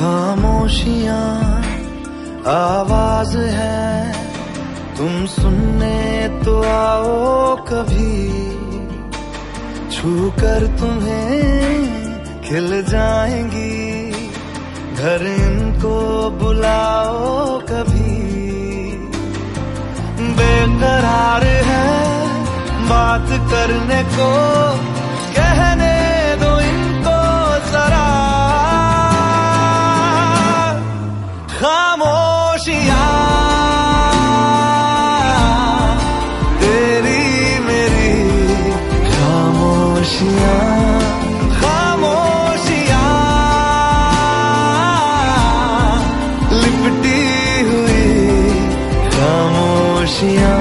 खामोशियाँ आवाज है, तुम सुनने तो आओ कभी, छू कर तुम्हें खिल जाएंगी, घर इनको बुलाओ कभी। बेकरार है बात करने को, कहने दो इनको जरा, खामोशियाँ तेरी मेरी खामोशियाँ, खामोशियाँ लिपटी हुई खामोशियाँ।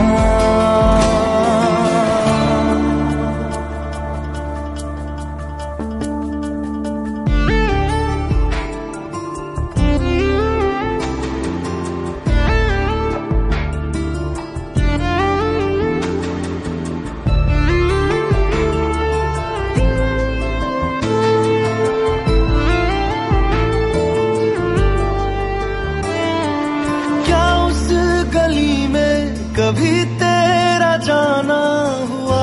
कभी तेरा जाना हुआ,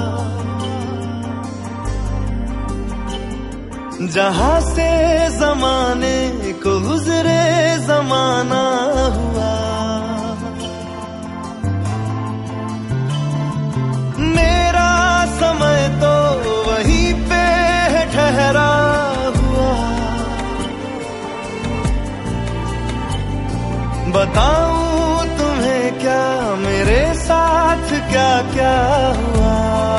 जहां से जमाने को गुजरे जमाना हुआ। मेरा समय तो वहीं पे ठहरा हुआ, बताऊं क्या मेरे साथ क्या क्या हुआ।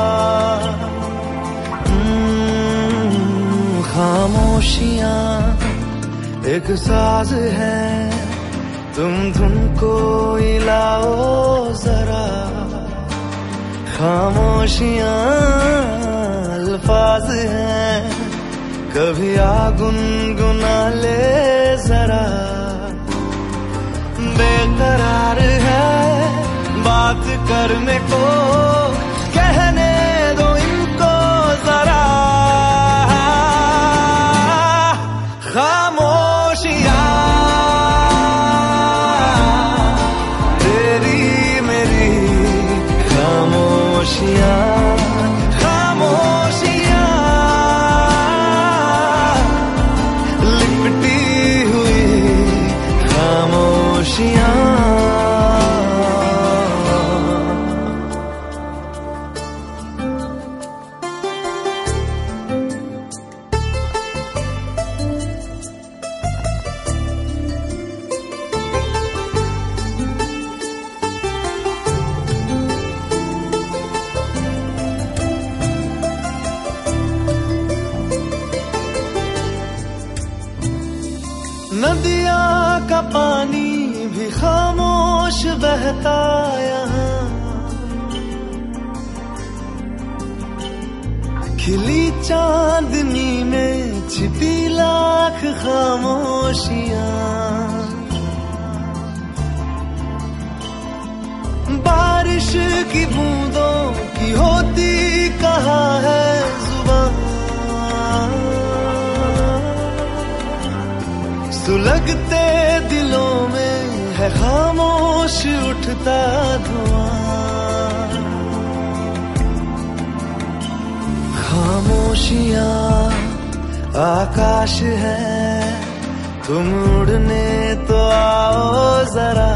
खामोशियाँ एक साज है, तुम धुन को हिलाओ जरा, खामोशियाँ अल्फाज हैं, कभी आ गुनगुना ले जरा। बेकरार है बात करने को, कहने दो इनको जरा, खामोशियाँ तेरी मेरी खामोशियाँ, खामोशियाँ लिपटी हुई खामोशियाँ। नदिया का पानी भी खामोश बहता यहाँ, खिली चांदनी में छिपी लाख खामोशियाँ। बारिश की बूंदों की होती कहाँ है जुबान, सुलगते दिलों में है खामोश उठता धुआं। खामोशियाँ आकाश है, तुम उड़ने तो आओ जरा,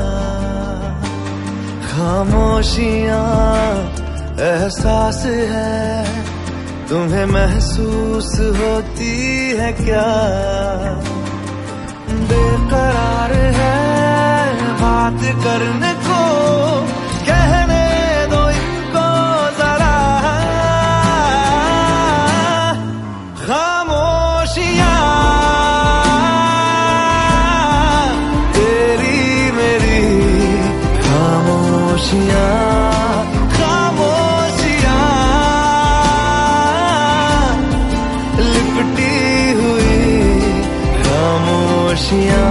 खामोशियाँ एहसास है, तुम्हें महसूस होती है क्या। बेकरार है बात करने को, कहने दो इनको जरा, खामोशियाँ तेरी मेरी खामोशियाँ, खामोशियाँ लिपटी हुई खामोशियाँ।